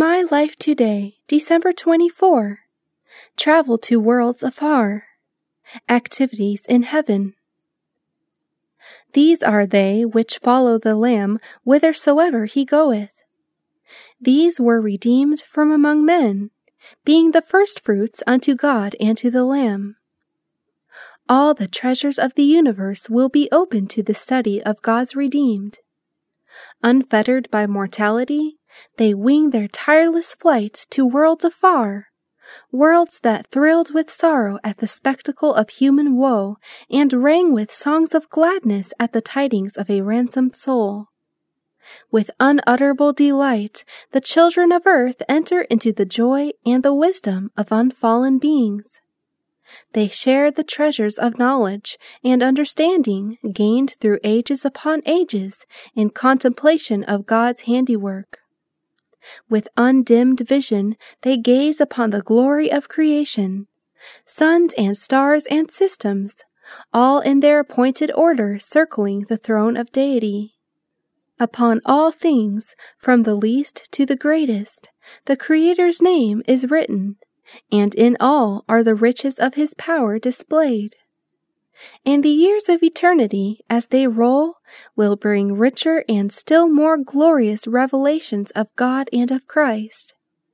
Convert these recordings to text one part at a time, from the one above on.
My life today, December 24. Travel to worlds afar. Activities in heaven. These are they which follow the Lamb whithersoever he goeth. These were redeemed from among men, being the firstfruits unto God and to the Lamb. All the treasures of the universe will be open to the study of God's redeemed. Unfettered by mortality, they wing their tireless flight to worlds afar, worlds that thrilled with sorrow at the spectacle of human woe and rang with songs of gladness at the tidings of a ransomed soul. With unutterable delight, the children of earth enter into the joy and the wisdom of unfallen beings. They share the treasures of knowledge and understanding gained through ages upon ages in contemplation of God's handiwork. With undimmed vision, they gaze upon the glory of creation, suns and stars and systems, all in their appointed order circling the throne of deity. Upon all things, from the least to the greatest, the Creator's name is written, and in all are the riches of his power displayed. And the years of eternity, as they roll, will bring richer and still more glorious revelations of God and of Christ.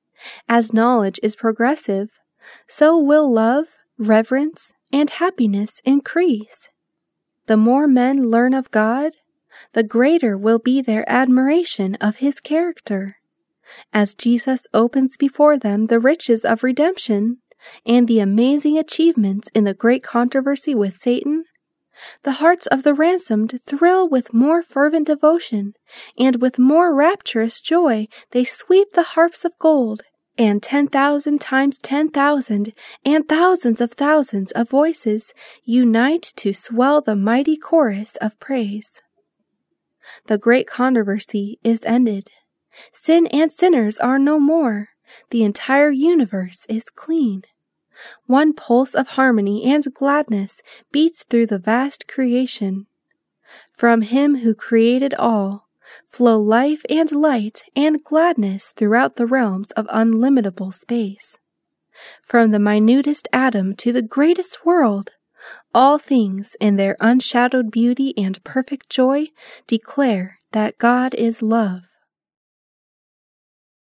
As knowledge is progressive, so will love, reverence, and happiness increase. The more men learn of God, the greater will be their admiration of his character. As Jesus opens before them the riches of redemption and the amazing achievements in the great controversy with Satan, the hearts of the ransomed thrill with more fervent devotion, and with more rapturous joy they sweep the harps of gold, and 10,000 times 10,000 and thousands of voices unite to swell the mighty chorus of praise. The great controversy is ended. Sin and sinners are no more. The entire universe is clean. One pulse of harmony and gladness beats through the vast creation. From him who created all, flow life and light and gladness throughout the realms of unlimitable space. From the minutest atom to the greatest world, all things in their unshadowed beauty and perfect joy declare that God is love.